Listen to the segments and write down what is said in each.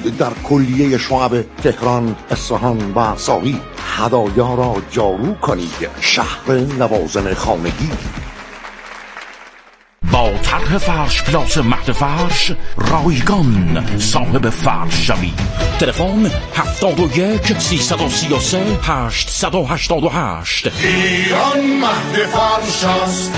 بود در کلیه شعب تهران، اصفهان و ساقی. هدایا را جارو کنید، شهر لوازم خانگی. با طرح فرش پلاس مهد فرش رایگان صاحب فرش شوید. تلفن 71 333 888. ایران مهد فرش است.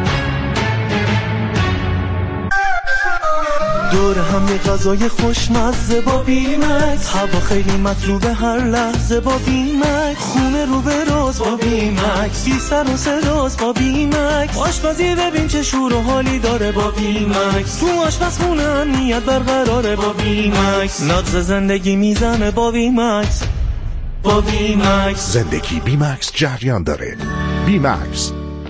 دور هم یه غذای خوشمزه با بیمکس، هوا خیلی مطلوبه هر لحظه با بیمکس، خونه رو به راز با بیمکس، بی سر و صداست با بیمکس، آشپزی ببین چه شور و حالی داره با بیمکس، تو آشپزخونه امنیت برقراره با بیمکس، نبض زندگی میزنه با بیمکس. با بیمکس زندگی بیمکس جریان داره. بیمکس.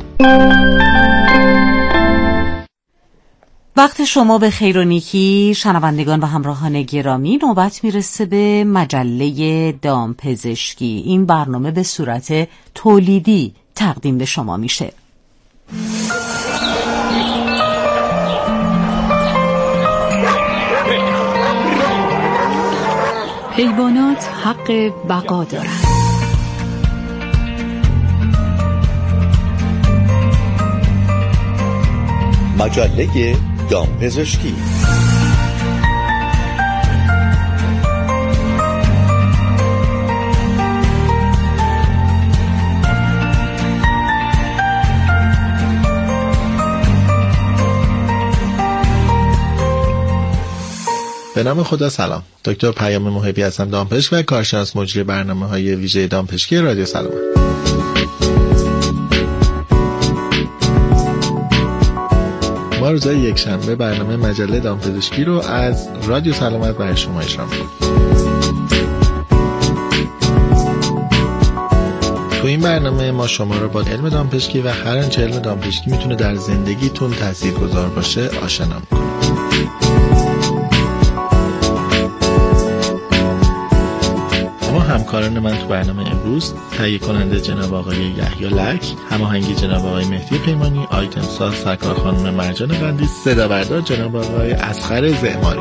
وقت شما به خیر و نیکی شنوندگان و همراهان گرامی. نوبت میرسه به مجله دامپزشکی. این برنامه به صورت تولیدی تقدیم به شما میشه. حیوانات حق بقا دارند. مجله دامپزشکی. به نام خدا. سلام، دکتر پیام محبی هستم، دامپزشک و کارشناس مجری برنامه‌های ویژه دامپزشکی رادیو سلامت. ما روزهای یکشنبه برنامه مجله دامپزشکی رو از رادیو سلامت برای شما اجرا می‌کنیم. تو این برنامه ما شما رو با علم دامپزشکی و هر آنچه علم دامپزشکی میتونه در زندگیتون تاثیرگذار باشه آشنا می‌کنیم. همکاران من تو برنامه امروز تهیه کننده جناب آقای یحیی لک، هماهنگی جناب آقای مهدی پیمانی، آیتم ساز سرکار خانم مرجان قندی، صدا بردار جناب آقای اصغر زعماری.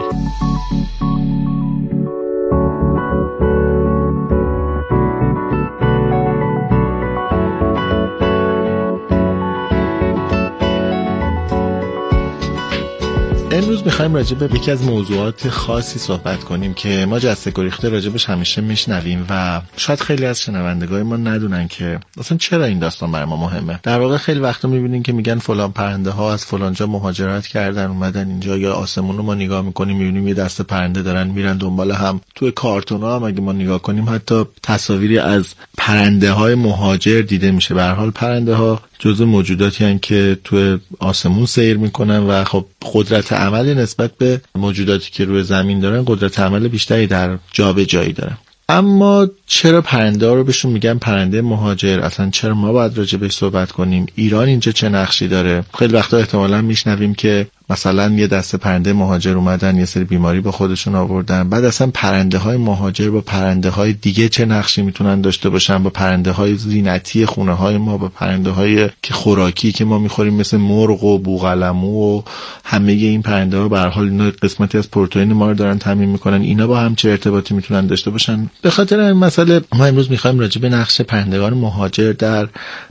امروز میخوایم راجع به یکی از موضوعات خاصی صحبت کنیم که ما جسته گریخته راجبش همیشه میشنویم و شاید خیلی از شنوندگان ما ندونن که اصلا چرا این داستان برای ما مهمه. در واقع خیلی وقتا میبینین که میگن فلان پرنده ها از فلان جا مهاجرت کردن اومدن اینجا، یا آسمون رو ما نگاه میکنیم میبینیم یه دسته پرنده دارن میرن دنبال هم. توی کارتون‌ها هم اگه ما نگاه کنیم حتی تصاویری از پرنده های مهاجر دیده میشه. به هر حال پرنده ها جزو موجوداتی هستند که توی آسمون سیر میکنن و خب قدرت عمل نسبت به موجوداتی که روی زمین دارن قدرت عمل بیشتری در جابجایی دارن. اما چرا پرنده ها رو بهشون میگن پرنده مهاجر؟ اصلا چرا ما باید راجع بهش صحبت کنیم؟ ایران اینجا چه نقشی داره؟ خیلی وقتا احتمالاً میشنویم که مثلا یه دسته پرنده مهاجر اومدن یه سری بیماری با خودشون آوردن. بعد اصلا پرنده های مهاجر با پرنده های دیگه چه نقشی میتونن داشته باشن؟ با پرنده های زینتی خونه های ما، با پرنده های که خوراکی که ما میخوریم مثل مرغ و بوقلمو و همه این پرنده ها به هر حال اینا قسمتی از پروتئین ما رو دارن تامین میکنن. اینا با هم چه ارتباطی میتونن داشته باشن؟ به خاطر این مسئله ما امروز میخوایم راجع به نقش پرندگان مهاجر در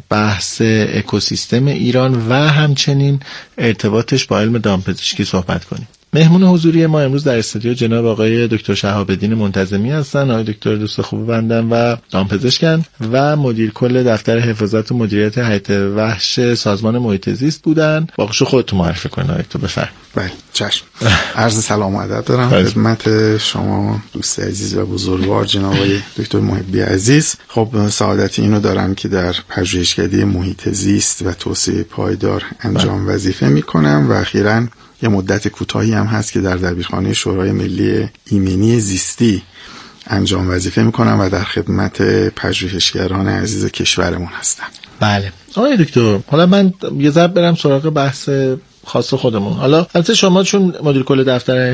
بحث اکوسیستم ایران و همچنین ارتباطش با علم دامپزشکی صحبت کنیم. مهمون حضوری ما امروز در استودیو جناب آقای دکتر شهاب‌الدین منتظمی هستن. آقای دکتر دوست خوب بندن و دامپزشکن و مدیر کل دفتر حفاظت و مدیریت حیات وحش سازمان محیط زیست بودن. واقعا خودتون معرفی کنید آقای دکتر، بفرمایید. بله چشم. عرض سلام و ادب دارم خدمت شما دوست عزیز و بزرگوار جناب آقای دکتر محبی عزیز. خب سعادت اینو دارم که در پژوهشکده محیط زیست و توسعه پایدار انجام وظیفه میکنم و اخیراً یه مدت کوتاهی هم هست که در دبیرخانه شورای ملی ایمنی زیستی انجام وظیفه میکنم و در خدمت پژوهشگران عزیز کشورمون هستم. بله آقای دکتر، حالا من یه ذره برم سراغ بحث خاص خودمون. حالا البته شما چون مدیر کل دفتر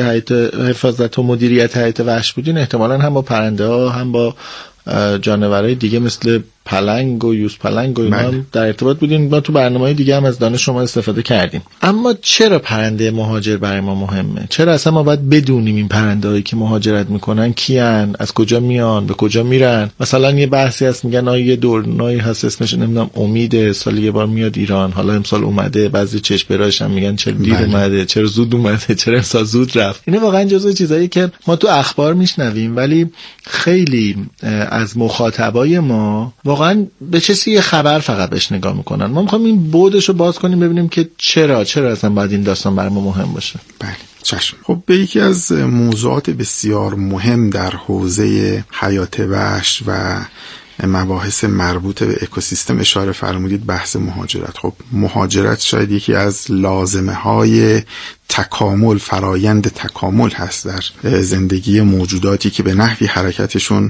حفاظت و مدیریت حیات وحش بودین، احتمالاً هم با پرنده ها هم با جانورهای دیگه مثل پلنگ و یوز پلنگ و اینا هم در ارتباط بودیم. ما تو برنامه‌های دیگه هم از دانش شما استفاده کردیم. اما چرا پرنده مهاجر برای ما مهمه؟ چرا اصلا ما باید بدونیم این پرنده‌هایی که مهاجرت میکنن کیان، از کجا میان، به کجا میرن؟ مثلا یه بحثی هست میگن یه دورنایی هست اسمش نمیدونم امید، سال یه بار میاد ایران، حالا امسال اومده. بعضی چشم‌براش هم میگن چرا دیر اومده، چرا زود اومده، چرا امسال زود رفت. این واقعا جزو چیزایی که ما تو اخبار میشنویم، ولی خیلی از مخاطبای ما واقعا به چیزی یه خبر فقط بهش نگاه میکنن. ما میخوایم این بعدشو باز کنیم ببینیم که چرا اصلا باید این داستان برای ما مهم باشه. بله چشم. خب به یکی از موضوعات بسیار مهم در حوزه حیات وحش و مباحث مربوط به اکوسیستم اشاره فرمودید، بحث مهاجرت. خب مهاجرت شاید یکی از لازمه های تکامل، فرایند تکامل هست در زندگی موجوداتی که به نحوی حرکتشون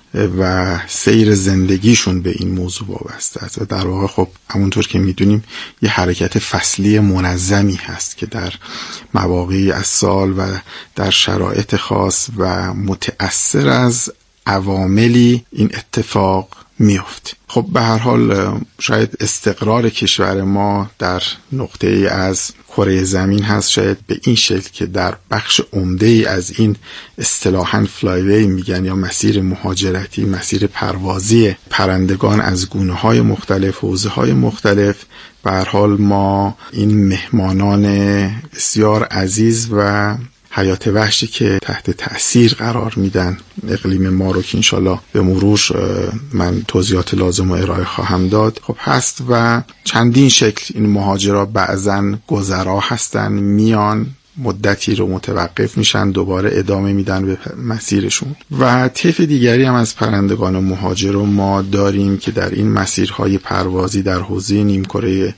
و سیر زندگیشون به این موضوع وابسته است. و در واقع خب همونطور که میدونیم یه حرکت فصلی منظمی هست که در مواقعی از سال و در شرایط خاص و متأثر از عواملی این اتفاق میفته. خب به هر حال شاید استقرار کشور ما در نقطه‌ای از کره زمین هست شاید به این شکل که در بخش عمده‌ای از این اصطلاحاً فلایوی میگن یا مسیر مهاجرتی، مسیر پروازی پرندگان از گونه‌های مختلف، حوزه‌های مختلف، به هر حال ما این مهمانان بسیار عزیز و حیات وحشی که تحت تأثیر قرار میدن اقلیم ما رو که انشالله به مرور من توضیحات لازم و ارائه خواهم داد خب هست. و چندین شکل این مهاجرا بعضن گذرا هستن، میان مدتی رو متوقف میشن، دوباره ادامه میدن به مسیرشون. و طیف دیگری هم از پرندگان مهاجر رو ما داریم که در این مسیرهای پروازی در حوزه نیمکره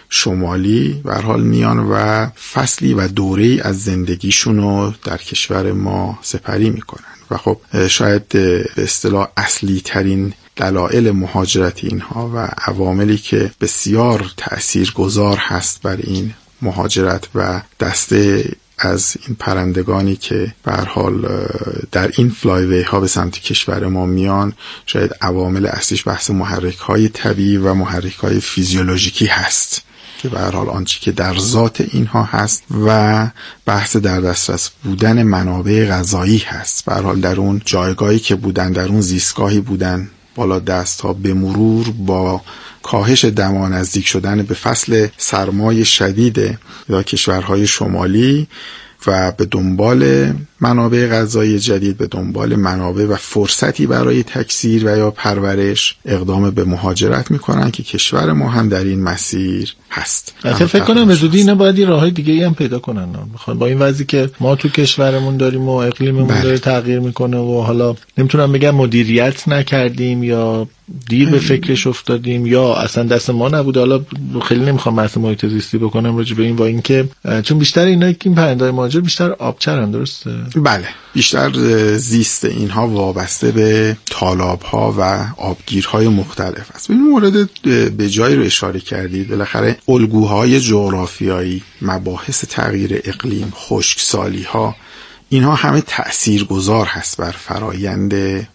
شمالی به هر حال میان و فصلی و دوره‌ای از زندگیشون رو در کشور ما سپری میکنن. و خب شاید به اصطلاح اصلی ترین دلایل مهاجرت اینها و عواملی که بسیار تأثیرگذار هست بر این مهاجرت و دسته از این پرندگانی که به هر حال در این فلایوی ها به سمت کشور ما میان، شاید عوامل اصلیش بحث محرک های طبیعی و محرک های فیزیولوژیکی هست که به هر حال آنچه که در ذات اینها هست و بحث در دسترس بودن منابع غذایی هست. به هر حال در اون جایگاهی که بودن، در اون زیستگاهی بودن بالا دست ها، به مرور با کاهش دما، نزدیک شدن به فصل سرمای شدید یا کشورهای شمالی و به دنبال منابع غذایی جدید، به دنبال منابع و فرصتی برای تکثیر و یا پرورش، اقدام به مهاجرت میکنن که کشور ما هم در این مسیر هست. فکر کنم به زودی اینا باید راههای دیگه هم پیدا کنن. میخوان با این وضعی که ما تو کشورمون داریم و اقلیممون داره تغییر میکنه و حالا نمیتونم بگم مدیریت نکردیم یا دیر به فکرش افتادیم یا اصلا دست ما نبوده. حالا خیلی نمیخوام بحث محیط زیستی بکنم راجع به این، با اینکه چون بیشتر اینا که این پرنده‌های مهاجر بیشتر آبچرن، درسته؟ بله، بیشتر زیست اینها وابسته به تالاب‌ها و آبگیرهای مختلف است. این مورد به جایی رو اشاره کردید. بالاخره الگوهای جغرافیایی، مباحث تغییر اقلیم، خشکسالی‌ها، اینها همه تأثیرگذار هست بر فرایند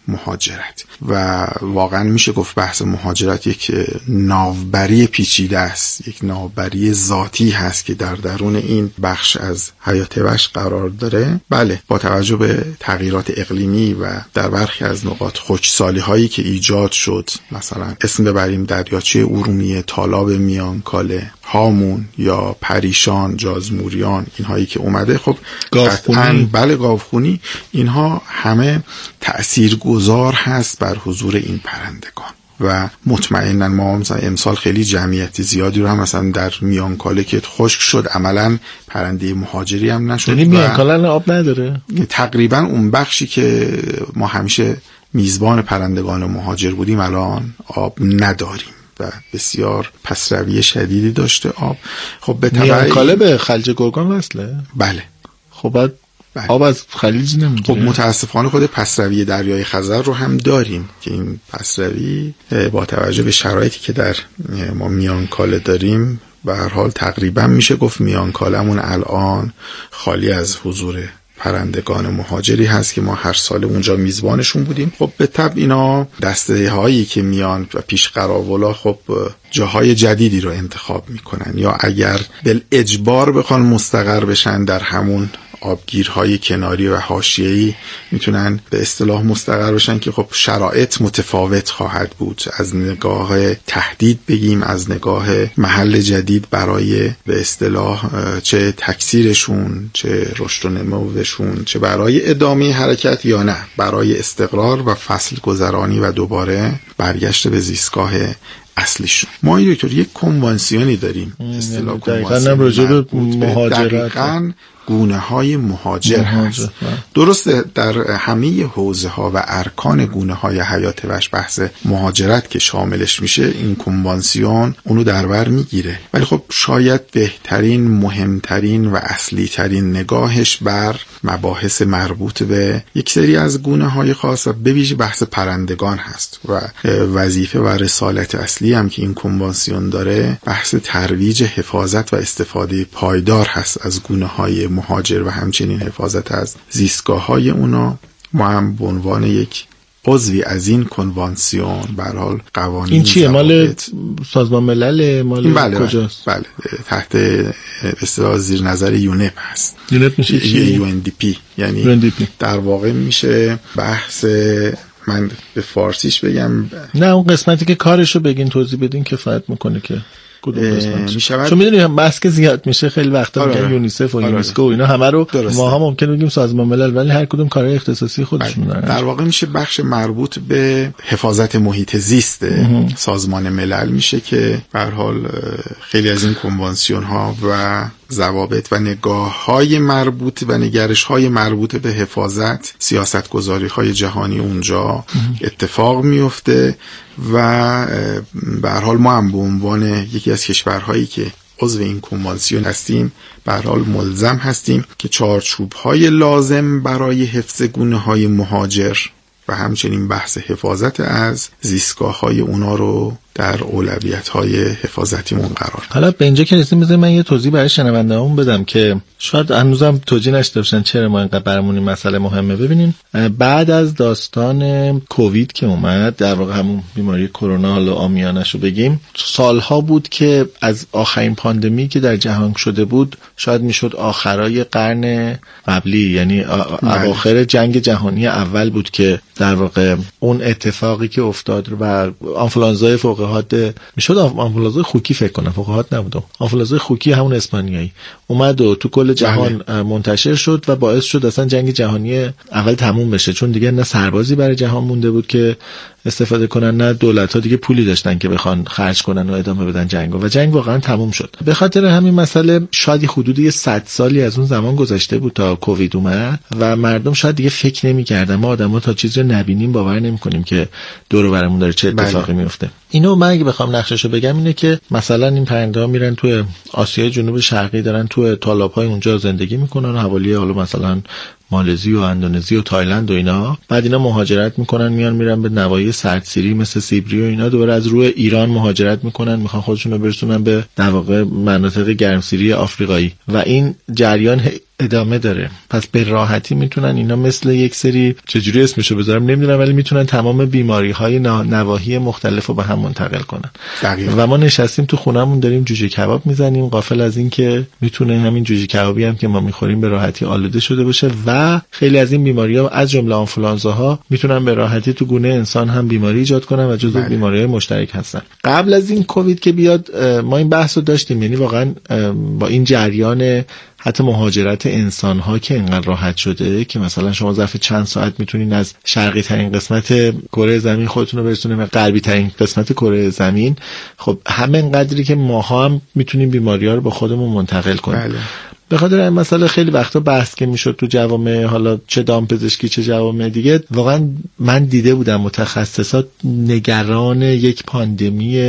مهاجرت و واقعا میشه گفت بحث مهاجرت یک ناوبری پیچیده است، یک ناوبری ذاتی هست که در درون این بخش از حیات وحش قرار داره. بله، با توجه به تغییرات اقلیمی و در برخی از نقاط خشکسالی هایی که ایجاد شد، مثلا اسم ببریم دریاچه ارومیه، تالاب میانکاله، هامون یا پریشان، جازموریان، اینهایی که اومده، خب قطعاً بله گاوخونی، اینها همه تأثیرگذار هست بر حضور این پرندگان. و مطمئناً ما مثلا امسال خیلی جمعیت زیادی رو هم مثلا در میانکاله که خشک شد عملاً پرنده مهاجری هم نشد. یعنی میانکاله آب نداره؟ تقریباً اون بخشی که ما همیشه میزبان پرندگان مهاجر بودیم الان آب نداریم و بسیار پسروی شدیدی داشته آب. خب به تبع میانکاله به خلیج گرگان وصله؟ بله. خب بعد آب از خلیج نمیگیره؟ خب متاسفانه خود پسروی دریای خزر رو هم داریم که این پسروی با توجه به شرایطی که در ما میانکاله داریم به هر حال تقریبا میشه گفت میانکالمون الان خالی از حضور پرندگان مهاجری هست که ما هر سال اونجا میزبانشون بودیم. خب به طبع اینا دسته هایی که میان و پیش قراولا خب جاهای جدیدی رو انتخاب میکنن، یا اگر بالاجبار بخوان مستقر بشن در همون آبگیرهای کناری و حاشیه‌ای میتونن به اصطلاح مستقر بشن که خب شرایط متفاوت خواهد بود، از نگاه تهدید بگیم، از نگاه محل جدید برای به اصطلاح چه تکثیرشون، چه رشد و نموشون، چه برای ادامه حرکت یا نه برای استقرار و فصل گذرانی و دوباره برگشت به زیستگاه اصلیشون. ما این دکتر یک کنوانسیونی داریم، اصطلاح کنوانسیون دقیقاً گونه های مهاجر هست. درسته در همه حوزه ها و ارکان گونه های حیات وحش بحث مهاجرت که شاملش میشه، این کنوانسیون اونو در بر میگیره، ولی خب شاید بهترین، مهمترین و اصلی ترین نگاهش بر مباحث مربوط به یک سری از گونه های خاص و به ویژه بحث پرندگان هست و وظیفه و رسالت اصلی هم که این کنوانسیون داره بحث ترویج حفاظت و استفاده پایدار هست از گونه های مهاجر و همچنین حفاظت از زیستگاه های اونا. ما هم به عنوان یک عضوی از این کنوانسیون به هر حال قوانین این چیه؟ مال سازمان ملل؟ مال کجاست؟ بله تحت اصطلاح زیر نظر یونپ هست. یونپ میشه چی؟ UNDP یعنی در واقع میشه بحث، من به فارسیش بگم نه اون قسمتی که کارشو بگین توضیح بدین کفایت میکنه که چون میدونیم بحث که زیاد میشه خیلی وقتا میگن یونیسف و یونسکو و اینا همه رو ما ها ممکنه بگیم سازمان ملل، ولی هر کدوم کارهای اختصاصی خودشون دارن. در واقع میشه بخش مربوط به حفاظت محیط زیست سازمان ملل میشه که به هر حال خیلی از این کنوانسیون ها و ضوابط و نگاه‌های مربوط و نگرش‌های مربوط به حفاظت، سیاست‌گذاری‌های جهانی اونجا اتفاق میفته و به هر حال ما هم به عنوان یکی از کشورهایی که عضو این کنوانسیون هستیم به هر حال ملزم هستیم که چارچوب‌های لازم برای حفظ گونه‌های مهاجر و همچنین بحث حفاظت از زیستگاه‌های اونا رو در اولویت‌های حفاظتیمون قرار. حالا به اینجا که رسیدیم بذارید من یه توضیح برای شنونده‌هامون بدم که شاید هنوزم توجیه نشده باشن چرا ما اینقدر برامون این مسئله مهمه. ببینین بعد از داستان کووید که اومد، در واقع همون بیماری کرونا حالا عامیانه‌شو بگیم، سالها بود که از آخرین پاندمی که در جهان شده بود شاید میشد آخرای قرن قبلی، یعنی اواخر جنگ جهانی اول بود که در واقع اون اتفاقی که افتاد و آنفولانزای فوق حاد میشد، آنفولانزای خوکی فکر کنم، فوق حاد نبود، آنفولانزای خوکی همون اسپانیایی اومد و تو کل جهان منتشر شد و باعث شد اصلا جنگ جهانی اول تموم بشه، چون دیگه نه سربازی برای جهان مونده بود که استفاده کنن، نه دولت‌ها دیگه پولی داشتن که بخوان خرج کنن و ادامه بدن جنگو، و جنگ واقعا تموم شد. به خاطر همین مسئله شاید حدود 100 سالی از اون زمان گذشته بود تا کووید اومد و مردم شاید دیگه فکر نمی‌کردن، ما آدم‌ها تا چیزی رو نبینیم باور نمی‌کنیم که دور و برمون داره چه اتفاقی میفته. اینو من اگه بخوام نقشه‌شو بگم اینه که مثلا این پرنده‌ها میرن توی آسیای جنوب شرقی، دارن توی تالاب‌های اونجا زندگی میکنن، حوالی حالا مثلا مالزی و اندونزی و تایلند و اینا، بعد اینا مهاجرت میکنن میرن به نواحی سردسیری مثل سیبری و اینا، دوباره از روی ایران مهاجرت میکنن، میخوان خودشون رو برسونن به در واقع مناطق گرمسیری آفریقایی و این جریان ادامه داره. پس به راحتی میتونن اینا مثل یک سری چجوری اسمشو بذارم نمیدونم، ولی میتونن تمام بیماری‌های نواحی مختلف رو به هم منتقل کنن. و ما نشستیم تو خونمون داریم جوجه کباب میزنیم، غافل از این که میتونه همین جوجه کبابی هم که ما میخوریم به راحتی آلوده شده باشه و خیلی از این بیماری‌ها از جمله آنفولانزاها میتونن به راحتی تو گونه انسان هم بیماری ایجاد کنن و جزو بیماری‌های مشترک هستن. قبل از این کووید که بیاد ما این بحثو داشتیم، یعنی واقعا با این جریان حتی مهاجرت انسان‌ها که اینقدر راحت شده که مثلا شما ظرف چند ساعت میتونین از شرقی ترین قسمت کره زمین خودتون رو برسونین به غربی ترین قسمت کره زمین، خب همین قدری که ماها هم میتونیم بیماری‌ها رو با خودمون منتقل کنیم. به خاطر این مسئله خیلی وقتا بحث که میشد تو جوامع، حالا چه دامپزشکی چه جوامع دیگه، واقعا من دیده بودم متخصصات نگران یک پاندمی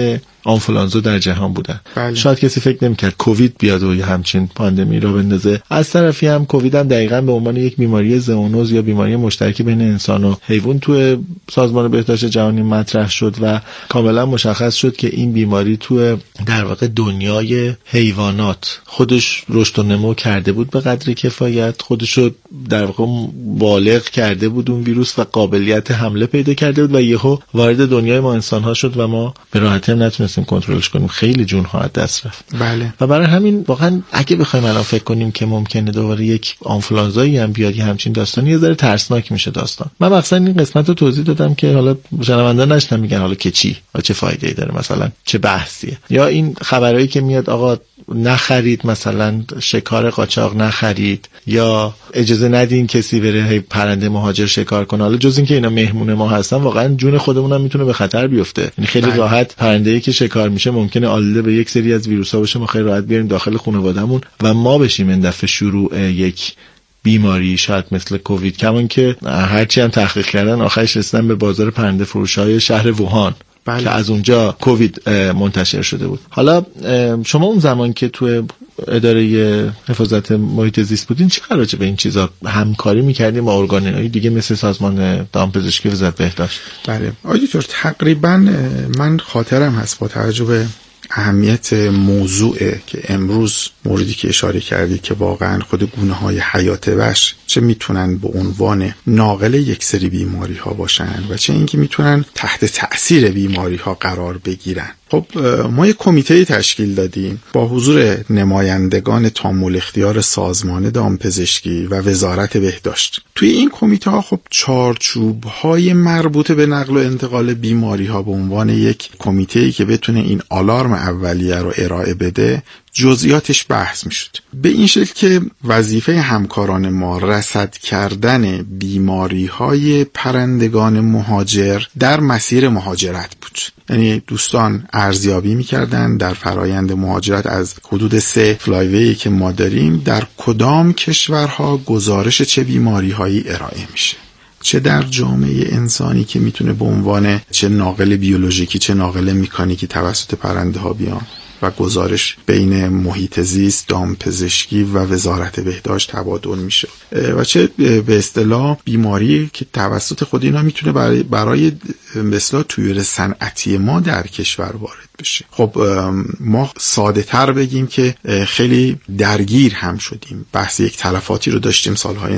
آنفولانزا در جهان بودن. بله. شاید کسی فکر نمی‌کرد کووید بیاد و همچین پاندمی را بندازه. از طرفی هم کووید هم دقیقاً به عنوان یک بیماری زئونوز یا بیماری مشترک بین انسان و حیوان توی سازمان بهداشت جهانی مطرح شد و کاملا مشخص شد که این بیماری توی در واقع دنیای حیوانات خودش رشد و نمو کرده بود به قدر کفایت، خودش رو در واقع بالغ کرده بود اون ویروس و قابلیت حمله پیدا کرده بود و یهو وارد دنیای ما انسان‌ها شد و ما به راحتی هم نتونستیم کنترلش کنیم. خیلی جون‌ها از دست رفت. بله. و برای همین واقعا اگه بخوایم الان فکر کنیم که ممکنه دوباره یک آنفولانزایی هم بیاد یا همچین داستانی، یه ذره ترسناک میشه داستان. من مثلا این قسمت رو توضیح دادم که حالا شنوندا نشدن میگن حالا که چی و چه فایده‌ای داره، مثلا چه بحثیه، یا این خبرایی که میاد آقا نخرید، مثلا شکار قاچاق نخرید یا اجازه ندین کسی بره پرنده مهاجر شکار کنه. حالا جز این که اینا مهمون ما هستن، واقعا جون خودمون هم میتونه به خطر بیفته. یعنی خیلی راحت پرنده‌ای که شکار میشه ممکنه آلوده به یک سری از ویروس‌ها باشه، ما خیلی راحت بیاریم داخل خانواده‌مون و ما بشیم این دفعه شروع یک بیماری شاید مثل کووید. کمان که هرچی هم تحقیق کردن آخرش رسیدن به بازار پرنده فروش‌های شهر ووهان. بله. که از اونجا کووید منتشر شده بود. حالا شما اون زمان که تو اداره حفاظت محیط زیست بودین چه راجع به این چیزا همکاری می‌کردیم با ارگان‌های دیگه مثل سازمان دامپزشکی وزارت بهداشت؟ بله آیدیتور، تقریبا من خاطرم هست با توجه به اهمیت موضوع که امروز موردی که اشاره کردی که واقعا خود گونه‌های حیات وحش چه میتونن به عنوان ناقل یک سری بیماری ها باشن و چه اینکه میتونن تحت تأثیر بیماری ها قرار بگیرن. خب ما یک کمیته تشکیل دادیم با حضور نمایندگان تام الاختیار سازمان دامپزشکی و وزارت بهداشت. توی این کمیته ها خب چارچوب های مربوط به نقل و انتقال بیماری ها به عنوان یک کمیته‌ای که بتونه این آلارم اولیه رو ارائه بده جزئیاتش بحث میشد. به این شکل که وظیفه همکاران ما رصد کردن بیماری های پرندگان مهاجر در مسیر مهاجرت بود. یعنی دوستان ارزیابی میکردن در فرایند مهاجرت از حدود 3 فلایوی که ما داریم در کدام کشورها گزارش چه بیماری هایی ارائه میشه، چه در جامعه انسانی که میتونه به عنوان چه ناقل بیولوژیکی چه ناقل مکانیکی توسط پرنده ها بیان و گزارش بین محیط زیست، دامپزشکی و وزارت بهداشت تبادل میشه و چه به اصطلاح بیماری که توسط خود اینا میتونه برای به اصطلاح طیور صنعتی ما در کشور وارد بشه. خب ما ساده تر بگیم که خیلی درگیر هم شدیم. بحث یک تلفاتی رو داشتیم سالهای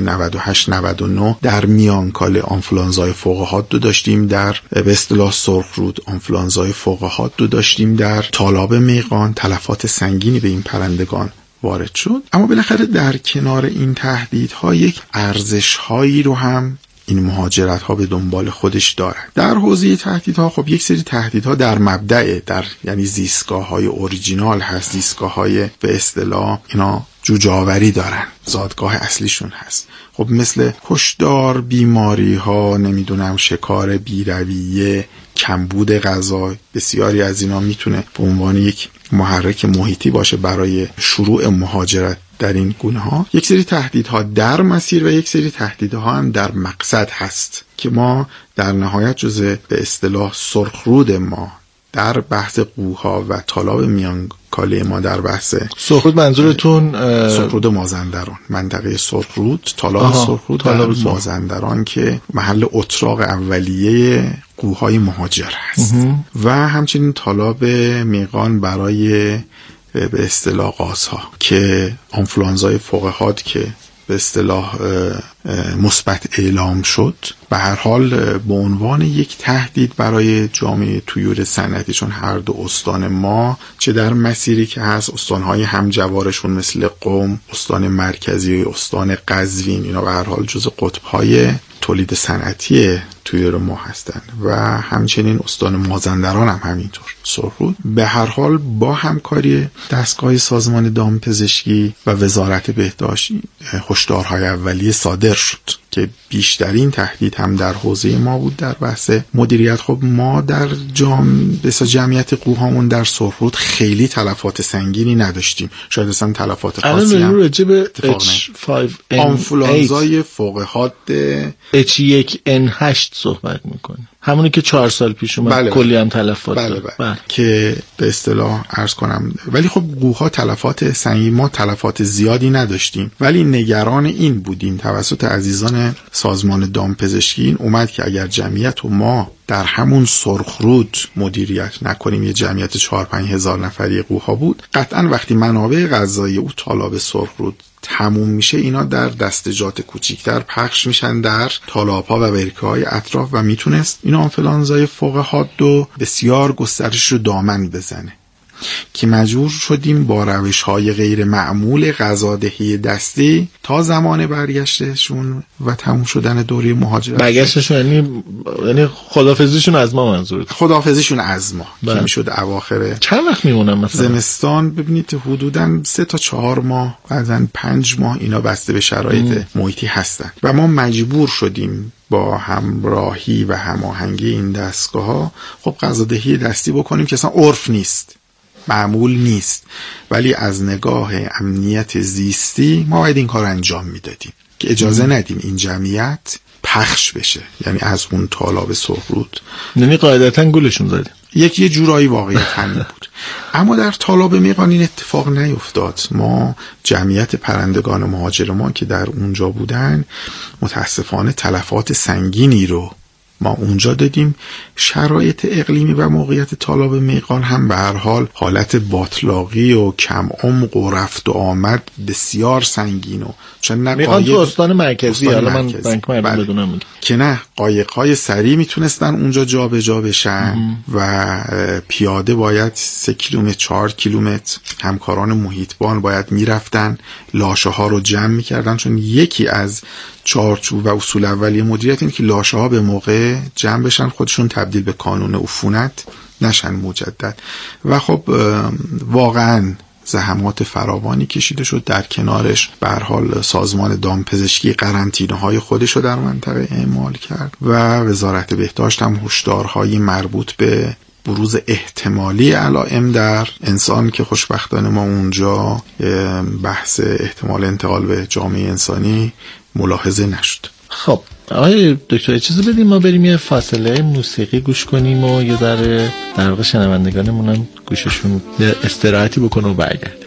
98-99 در میانکال آنفولانزای فوق حاد رو داشتیم، در به اصطلاح سرخرود آنفولانزای فوق حاد رو داشتیم، در تالاب میغان تلفات سنگینی به این پرندگان وارد شد. اما بالاخره در کنار این تهدیدها یک ارزش‌هایی رو هم این مهاجرت ها به دنبال خودش داره. در حوزه تهدیدها خب یک سری تهدیدها در مبدأ یعنی زیستگاه های اوریجینال هست، زیستگاه های به اصطلاح اینا جوجه‌آوری دارن، زادگاه اصلیشون هست. خب مثل کشدار، بیماری ها، نمیدونم شکار بی‌رویه، کمبود غذا، بسیاری از اینا میتونه به عنوان یک محرک محیطی باشه برای شروع مهاجرت در این گونه ها. یک سری تهدیدها در مسیر و یک سری تهدیدها هم در مقصد هست که ما در نهایت جزء به اصطلاح سرخرود ما در بحث قوها و تالاب میانکاله ما در بحث سرخرود منظورتون سرخرود مازندران، منطقه سرخرود، تالاب سرخرود در مازندران که محل اتراق اولیه قوهای مهاجر هست و همچنین تالاب میغان برای به اصطلاح قازها که آنفولانزای فوق حاد که به اصطلاح مثبت اعلام شد به هر حال به عنوان یک تهدید برای جامعه طیور صنعتی، چون هر دو استان ما چه در مسیری که هست استانهای همجوارشون مثل قم، استان مرکزی، استان قزوین، اینا به هر حال جز قطب‌های تولید صنعتی طیور ما هستند و همچنین استان مازندران هم همینطور سرخرود. به هر حال با همکاری دستگاه سازمان دامپزشکی و وزارت بهداشت هشدارهای اولیه صادر شد که بیشترین تهدید هم در حوزه ما بود در بحث مدیریت. خب ما در جمعیت قوهامون در سرخرود خیلی تلفات سنگینی نداشتیم، شاید اصلا تلفات خاصی هم اتفاق آنفولانزای فوق حاد H1N8 صحبت میکنیم، همونی که 4 سال پیش اومد. کلی هم تلفات بله. که به اصطلاح عرض کنم، ولی خب قوها تلفات سنگین، ما تلفات زیادی نداشتیم، ولی نگران این بودیم توسط عزیزان سازمان دامپزشکی اومد که اگر جمعیت و ما در همون سرخرود مدیریت نکنیم، یه جمعیت 4-5 هزار نفری قوها بود، قطعا وقتی منابع غذایی او تالاب سرخرود تموم میشه اینا در دستجات کوچیکتر پخش میشن در تالاب‌ها و برکه‌های اطراف و میتونست این آنفلانزای فوق حاد و بسیار گسترش رو دامن بزنه، که مجبور شدیم با روش‌های غیر معمول غذادهی دستی تا زمان برگشتشون و تموم شدن دوره مهاجرت. برگشتشون یعنی خداحافظیشون از ما، منظورت خداحافظیشون از ما که میشد اواخر. چند وقت میمونن مثلا؟ زمستان ببینید حدوداً 3 تا 4 ماه، بعضن 5 ماه، اینا بسته به شرایط محیطی هستن و ما مجبور شدیم با همراهی و هماهنگی این دستگاه‌ها خب غذادهی دستی بکنیم که اصلا عرف نیست، معمول نیست، ولی از نگاه امنیت زیستی ما باید این کار انجام میدادیم که اجازه ندیم این جمعیت پخش بشه، یعنی از اون تالاب سرخرود. یعنی قاعدتا گولشون زدیم. یه جورایی واقعیت همین بود. اما در تالاب میقان این اتفاق نیفتاد. ما جمعیت پرندگان مهاجر ما که در اونجا بودن متاسفانه تلفات سنگینی رو ما اونجا دادیم. شرایط اقلیمی و موقعیت تالاب میقان هم به هر حال حالت باطلاقی و کم عمق و رفت و آمد بسیار سنگین و چون نه میقان تو استان مرکزی، حالا من بانک مردم بدونم میگم که نه قایق‌های سری میتونستن اونجا جابجا بشن و پیاده باید 3 کیلومتر 4 کیلومتر همکاران محیطبان باید میرفتن لاشه ها رو جمع میکردن، چون یکی از چارچوب و اصول اولیه مدیریت این که لاشه ها به موقع جمع بشن، خودشون تبدیل به کانون عفونت نشن مجدد. و خب واقعا زحمات فراوانی کشیده شد، در کنارش به هر حال سازمان دامپزشکی قرنطینه‌های خودش رو در منطقه اعمال کرد و وزارت بهداشت هم هشدارهای مربوط به بروز احتمالی علائم در انسان که خوشبختانه ما اونجا بحث احتمال انتقال به جامعه انسانی ملاحظه نشد. خب آقای دکتر چیزی بدیم ما بریم یه فاصله موسیقی گوش کنیم و یه ذره در واقع شنوندگانمون هم گوششون یه استراحتی بکنه و برگردیم.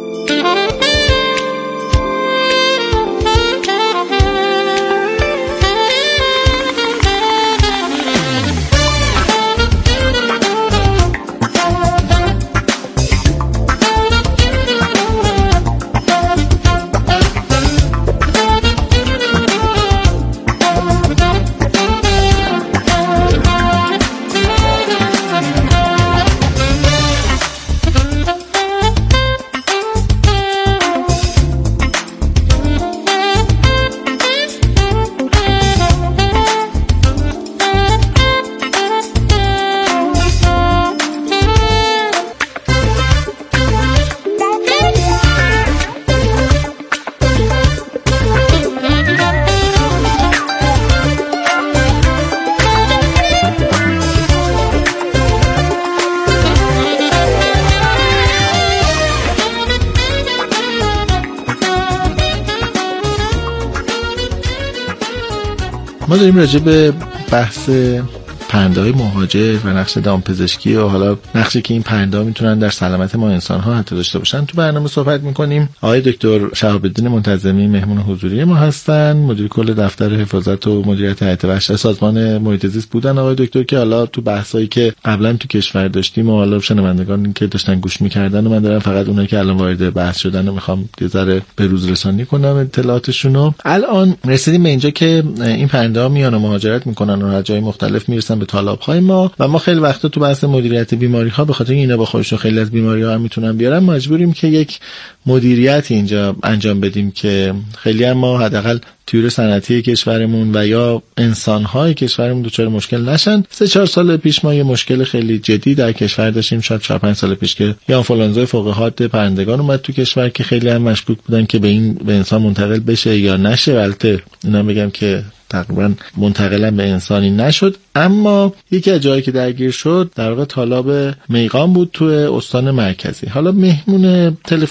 ما داریم راجع به بحث پرنده‌های مهاجر و نقش دامپزشکی و حالا نقشی که این پرنده‌ها میتونن در سلامت ما انسان‌ها حتی داشته باشن تو برنامه صحبت می‌کنیم. آقای دکتر شهاب الدین منتظمی مهمون حضوری ما هستن، مدیر کل دفتر حفاظت و مدیریت حیات وحش سازمان محیط زیست بودن. آقای دکتر که حالا تو بحثایی که قبلا تو کشور داشتیم و حالا شنوندگان که داشتن گوش می‌کردن و من دارم فقط اونایی که الان وارد بحث شدن رو می‌خوام یه ذره به روز رسانی کنم اطلاعاتشون رو. الان رسیدیم به اینجا که این پرنده‌ها میان و مهاجرت می‌کنن و از جای مختلف میرسن به تالاب‌های ما و ما خیلی وقتا تو بحث مدیریت بیماری‌ها به خاطر اینا با خودشون خیلی از بیماری‌ها هم میتونن بیارن، مجبوریم که یک مدیریت اینجا انجام بدیم که خیلی هم ما حداقل تیور صنعتی کشورمون و یا انسان‌های کشورمون دچار مشکل نشن. 3-4 سال پیش ما یه مشکل خیلی جدی در کشور داشتیم، شاید 4-5 سال پیش که یه آنفولانزای فوق حاد پرندگان اومد تو کشور که خیلی هم مشکوک بودن که به انسان منتقل بشه یا نشه. البته اینا بگم که تقریبا منتقلا به انسانی نشد، اما یکی از جایی که درگیر شد در واقع تالاب میقان بود تو استان مرکزی. حالا مهمون تلفنی ما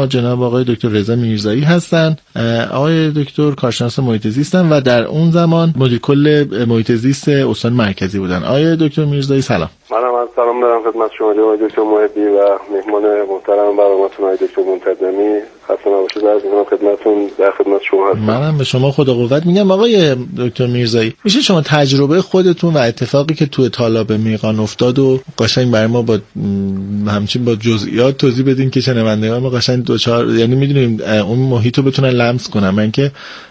ما جناب آقای دکتر رضا میرزایی هستن. آقای دکتر کارشناس محیط زیستن و در اون زمان مدیر کل محیط زیست استان مرکزی بودن. آقای دکتر میرزایی سلام. منم از سلام دارم خدمت شما جناب دکتر محبی و مهمان محترم برنامه‌تون آقای دکتر منتظمی. خسته نباشید، عرض می‌کنم خدمتتون، در خدمت شما هستم. منم به شما خدا قوت میگم. آقای دکتر میرزایی، میشه شما تجربه خودتون و اتفاقی که تو تالاب میغان افتاد و قشنگ برای ما با همچین با جزئیات توضیح بدین که شنوندگان ما قشنگ دوچار، یعنی میدونیم اون محیط رو بتونن لمس کنن. من که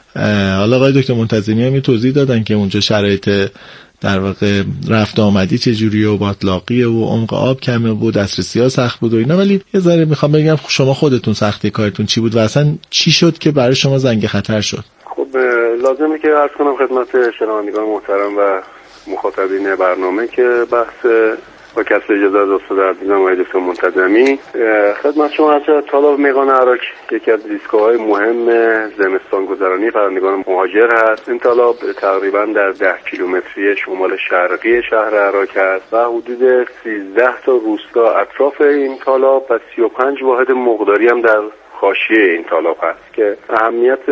حالا آقای دکتر منتظمی هم توضیح دادن که اونجا شرایط در واقع رفت آمدی چجوریه و باطلاقیه و عمق آب کمه و دسترسی‌ها سخت بود و اینا، ولی یه ذره میخوام بگم شما خودتون سختی کارتون چی بود و اصلا چی شد که برای شما زنگ خطر شد؟ خب لازمه که عرض کنم خدمت شنوندگان محترم و مخاطبین برنامه که بحث با کسب اجازه از استاد عزیزم آقای دکتر منتظمی خدمت شما هست. تالاب میغان عراق یکی از زیستگاه‌های مهم زمستان گذرانی پرندگان مهاجر هست. این تالاب تقریبا در 10 کیلومتری شمال شرقی شهر عراق است و حدود 13 تا روستا اطراف این تالاب و 35 واحد مقداری هم در حاشیه این تالاب هست که اهمیت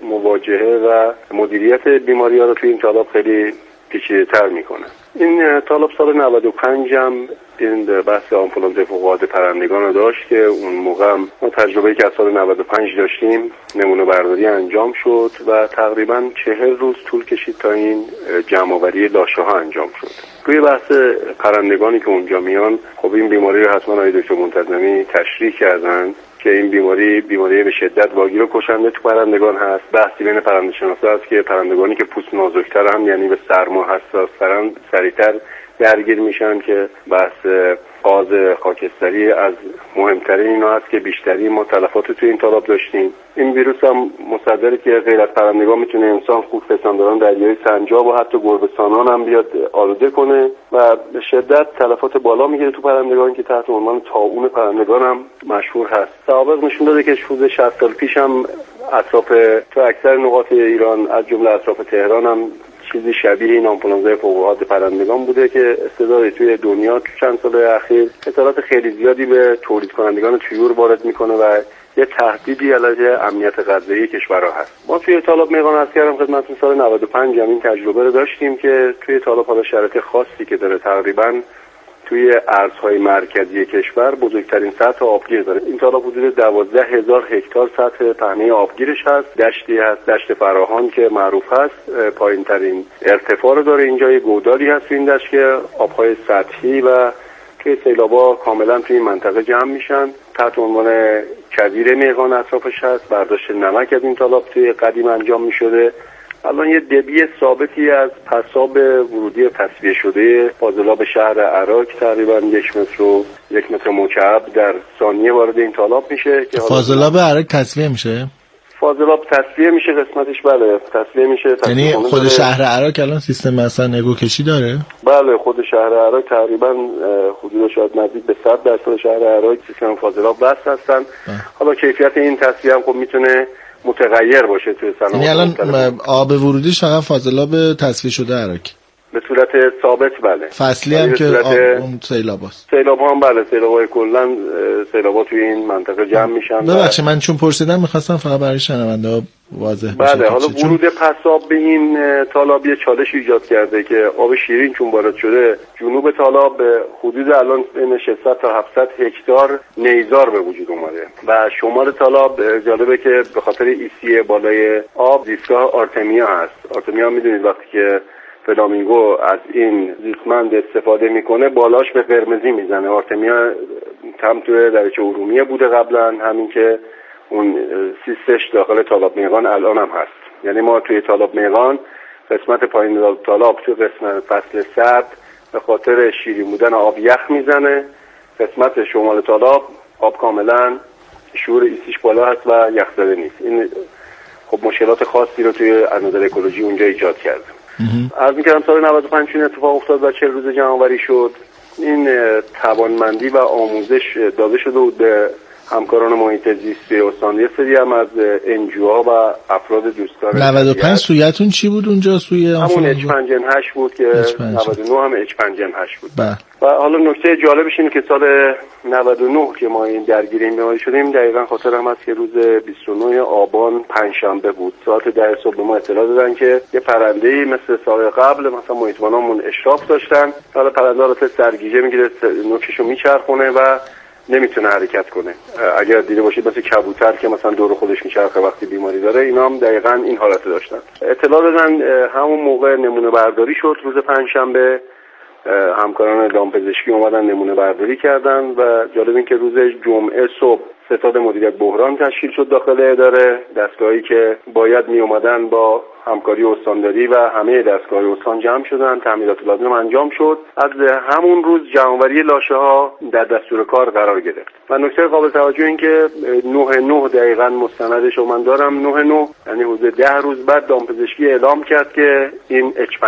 مواجهه و مدیریت بیماری‌ها رو توی این تالاب خیلی پیچیده‌تر میکنه. این تالاب سال 95 هم این بحث آنفولانزای فوق‌العاده پرندگان رو داشت که اون موقع ما تجربه‌ای که از سال 95 داشتیم نمونه برداری انجام شد و تقریبا 40 روز طول کشید تا این جمع‌آوری لاشه‌ها انجام شد. توی بحث پرندگانی که اونجا میان، خب این بیماری رو حتما آقای دکتر منتظمی تشریح کردن که این بیماری به شدت واگیر و کشنده تو پرندگان هست. بحثی بین پرنده‌شناسا هست که پرندگانی که پوست نازک‌تر هم، یعنی به سرما حساس‌ترن، سریعتر درگیر میشن که بحث غاز خاکستری از مهمترین اینا هست که بیشتری ما تلفات تو این تالاب داشتیم. این ویروس هم مصدره که غیر از پرندگان میتونه انسان، خودپسنداران دریایی، سنجاب و حتی گربه‌سانان هم بیاد آلوده کنه و به شدت تلفات بالا میگیره تو پرندگان که تحت عنوان طاعون پرندگان هم مشهور هست. سوابق نشون داده که حدود 60 سال پیش هم اطراف تو اکثر نقاط ایران از جمله اطراف تهران هم چیزی شبیه این آنفولانزای فوق‌العاده پرندگان بوده که استعداد توی دنیا تو چند سال اخیر اطلاعات خیلی زیادی به تولید کنندگان طیور وارد میکنه و یه تهدیدی علیه امنیت غذایی کشورها هست. ما توی تالاب میغان عرض کردم خدمتتون سال 95 هم این تجربه رو داشتیم که توی تالاب حالا شرایط خاصی که داره، تقریبا توی ارزهای مرکزی کشور بزرگترین سطح آبگیر داره. این تالاب حدود 12,000 هکتار سطح پهنه آبگیرش هست. دشتی هست، دشت فراهان که معروف هست، پایین ترین ارتفاع رو داره. اینجا یه گودالی هست این دشت که آبهای سطحی و توی سیلابا کاملا توی این منطقه جمع میشن. تحت عنوان کویر میغان اطرافش هست. برداشت نمک از این تالاب توی قدیم انجام میشده. الان یه دبی ثابتی از پساب ورودی تصفیه شده فاضلاب شهر عراق تقریبا 1 متر مکعب در ثانیه وارد این تالاب میشه که فاضلاب عراق تصفیه میشه؟ فاضلاب تصفیه میشه قسمتش، بله تصفیه میشه. یعنی خود شهر عراق الان سیستم مثلا نگو کشی داره؟ بله، خود شهر عراق تقریبا حدود شاید نزدیک به 100% شهر عراق سیستم فاضلاب بس هستن. حالا کیفیت این تصفیه هم خب میتونه متغیر باشه توی سنوات. یعنی الان آب ورودیش فقط فاضلاب تصفیه شده عراق به صورت ثابت، بله. فصلی هم که اون سیلاباست. سیلاب هم بله، سیلابای کلا سیلابا توی این منطقه جمع میشن. ببخشید من چون پرسیدم میخواستم فقط برای شنونده واضح بشه. بله، حالا ورود پساب به این تالاب یه چالش ایجاد کرده که آب شیرین چون وارد شده جنوب تالاب به حدود الان بین 600 تا 700 هکتار نیزار به وجود اومده و شمال تالاب جالبه که به خاطر ایسی بالای آب زیستگاه آرتمیا هست. آرتمیا میدونید وقتی که فلامینگو از این زیستمند استفاده میکنه بالاش به قرمزی میزنه. آرتمیا هم توی دریچه ارومیه بوده قبلا، همین که اون سیستش داخل تالاب میغان الان هم هست. یعنی ما توی تالاب میغان قسمت پایین تالاب توی قسمت فصل سرد به خاطر شیرین بودن آب یخ میزنه. قسمت شمال تالاب آب کاملا شعور ایسیش بالا هست و یخ زده نیست. این خب مشکلات خاصی رو توی از نظر اکولوژی اونجا ایجاد کرده. عرض می‌کردم سال 95 چون اتفاق افتاد و 40 روز جمع‌آوری شد. این توانمندی و آموزش داده شده بود به همکاران محیط زیستی استان، یه سری هم از انجوها و افراد دوستدار. 95 سویتون چی بود اونجا؟ سوی همون H5N8 بود که 99 هم H5N8 بود. و حالا نکته جالبش اینه که سال 99 که ما این درگیر این بیماری شدیم، دقیقاً خاطرم هست که روز 29 آبان پنجشنبه بود، ساعت 10 صبح به ما اطلاع دادن که یه پرنده‌ای مثل سال قبل مثلا محیط‌بانامون اشراف داشتن، حالا پرنده رو سرگیجه میگیره، نوکشو میچرخونه و نمیتونه حرکت کنه. اگر دیده باشید مثل کبوتر که مثلا دور خودش میچرخه وقتی بیماری داره، اینا هم دقیقاً این حالت داشتن. اطلاع دادن، همون موقع نمونه برداری شد. روز پنجشنبه همکاران دامپزشکی اومدن نمونه برداری کردن و جالب این که روز جمعه صبح ستاد مدیریت بحران تشکیل شد داخل اداره، دستگاهی که باید می اومدن با همکاری استانداری و همه دستگاه استان جمع شدن، تعمیرات لازم انجام شد. از همون روز جمع‌آوری لاشه‌ها در دستور کار قرار گرفت و نکته قابل توجه این که 9/9 دقیقاً مستندش رو من دارم، 9/9 یعنی حدود 10 روز بعد دامپزشکی اعلام کرد که این